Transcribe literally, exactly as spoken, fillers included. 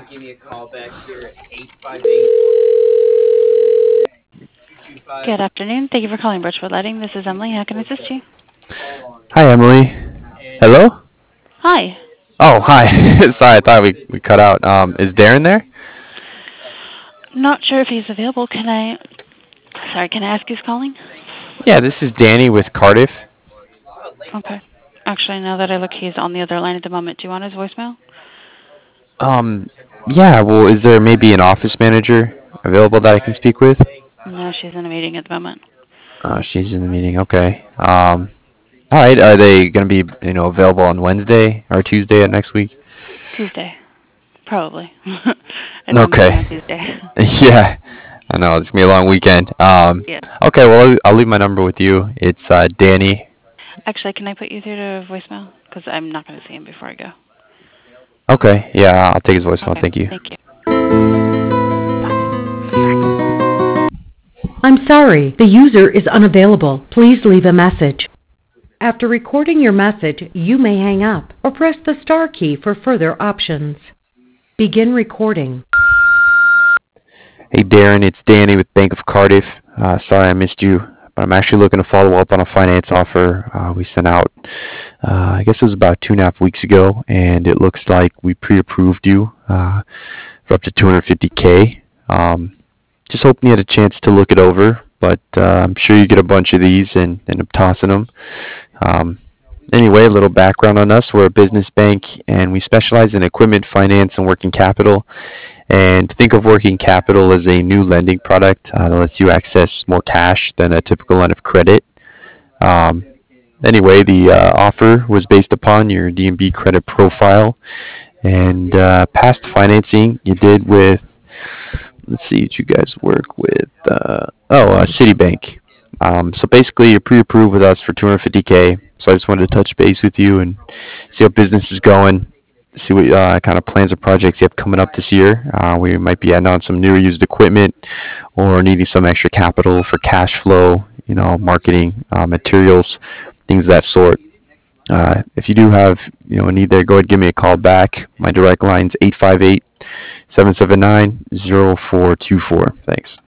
give me a call back here at eight five eight, two two five. Good afternoon. Thank you for calling Birchwood Lighting. This is Emily. How can I assist you? Hi, Emily. Hello? Hi. Oh, hi. Sorry, I thought we, we cut out. Um, is Darren there? Not sure if he's available. Can I? Sorry. Can I ask who's calling? Yeah, this is Danny with Cardiff. Okay. Actually, now that I look, he's on the other line at the moment. Do you want his voicemail? Um, yeah, well, is there maybe an office manager available that I can speak with? No, she's in a meeting at the moment. Uh, she's in the meeting. Okay. Um, all right. Are they going to be, you know, available on Wednesday or Tuesday of next week? Tuesday. Probably. I know Okay. meeting on Tuesday. Yeah. I know it's gonna be a long weekend. Um, Yeah. okay. Well, I'll I'll leave my number with you. It's uh, Danny. Actually, can I put you through to voicemail? Because I'm not going to see him before I go. Okay. Yeah, I'll take his voicemail. Okay. Thank you. Thank you. I'm sorry, the user is unavailable. Please leave a message. After recording your message, you may hang up or press the star key for further options. Begin recording. Hey Darren, it's Danny with Bank of Cardiff. Uh, sorry I missed you, but I'm actually looking to follow up on a finance offer uh, we sent out. Uh, I guess it was about two and a half weeks ago, and it looks like we pre-approved you uh, for up to two hundred fifty K. Um, just hoping you had a chance to look it over, but uh, I'm sure you get a bunch of these and end up tossing them. Um, anyway, a little background on us. We're a business bank, and we specialize in equipment finance and working capital. And think of working capital as a new lending product uh, that lets you access more cash than a typical line of credit. Um, anyway, the uh, offer was based upon your D and B credit profile and uh, past financing you did with, let's see, what you guys work with, uh, oh, uh, Citibank. Um, so basically, you're pre-approved with us for two hundred fifty K. So I just wanted to touch base with you and see how business is going. See what uh, kind of plans or projects you have coming up this year. Uh, we might be adding on some new or used equipment or needing some extra capital for cash flow, you know, marketing, uh, materials, things of that sort. Uh, if you do have, you know, a need there, go ahead and give me a call back. My direct line is eight five eight, seven seven nine, zero four two four. Thanks.